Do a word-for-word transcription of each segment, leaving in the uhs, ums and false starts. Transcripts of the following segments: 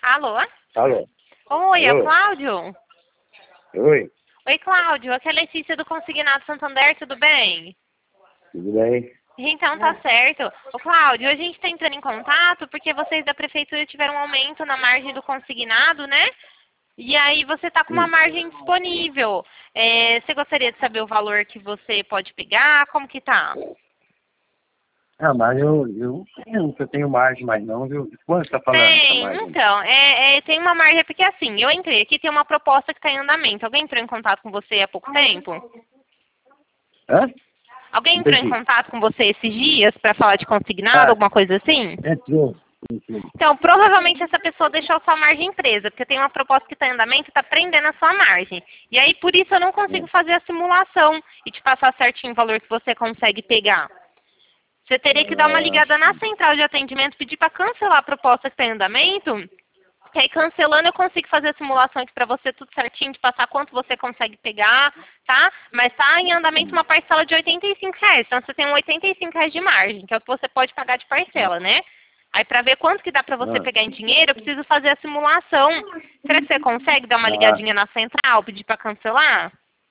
Alô? Alô? Oi, é o Alô? Cláudio? Oi, Oi, Cláudio. Aqui é a Letícia do Consignado Santander, tudo bem? tudo bem? Então tá certo. Ô, Cláudio, a gente está entrando em contato porque vocês da Prefeitura tiveram um aumento na margem do consignado, né? E aí você está com uma Hum. margem disponível. É, você gostaria de saber o valor que você pode pegar? Como que tá? Ah, mas eu, eu, eu não tenho margem mais não, viu? Quanto você tá falando essa Tem, margem? então, é, é, tem uma margem, porque assim, eu entrei aqui, tem uma proposta que está em andamento. Alguém entrou em contato com você há pouco tempo? Hã? Alguém entrou em Entendi. contato com você esses dias para falar de consignado, Ah, alguma coisa assim? entrou. Entrou. Então, provavelmente essa pessoa deixou a sua margem presa, porque tem uma proposta que está em andamento e está prendendo a sua margem. E aí, por isso, eu não consigo É. fazer a simulação e te passar certinho o valor que você consegue pegar. Você teria que dar uma Ah, ligada na central de atendimento, pedir para cancelar a proposta que está em andamento, que aí cancelando eu consigo fazer a simulação aqui para você tudo certinho, de passar quanto você consegue pegar, tá? Mas está em andamento uma parcela de oitenta e cinco reais, então você tem um oitenta e cinco reais de margem, que é o que você pode pagar de parcela, né? Aí para ver quanto que dá para você ah, pegar em dinheiro, eu preciso fazer a simulação. Será que você consegue dar uma ah, ligadinha na central, pedir para cancelar?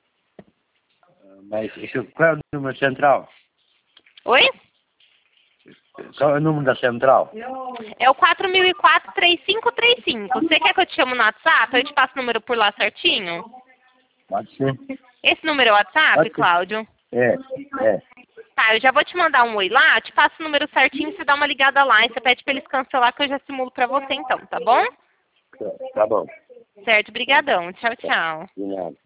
mas isso, qual é o número central? Oi? Qual é o número da central? É o quatro mil e quatro, três cinco três cinco. Você quer que eu te chame no WhatsApp? Eu te passo o número por lá certinho? Pode ser. Esse número é o WhatsApp, Pode ser. Cláudio? É, é. Tá, eu já vou te mandar um oi lá, te passo o número certinho, você dá uma ligada lá e você pede pra eles cancelar que eu já simulo pra você então, tá bom? Tá, tá bom. Certo, brigadão. Tchau, Tá. tchau. De nada.